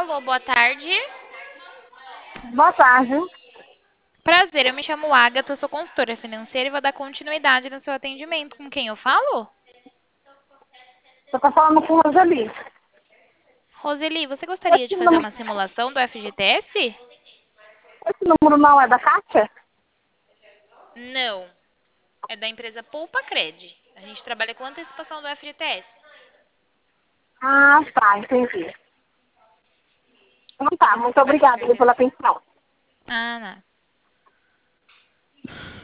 Alô, boa tarde. Boa tarde. Prazer, eu me chamo Agatha, sou consultora financeira e vou dar continuidade no seu atendimento. Com quem eu falo? Eu tô falando com Roseli. Roseli, você gostaria de Esse fazer número, uma simulação do FGTS? esse número não é da Kátia? Não, é da empresa Poupa Cred. A gente trabalha com antecipação do FGTS. Ah, tá, entendi. Então E tá, você muito trabalha com obrigada aí carteira pela assinada? atenção. Ah, não.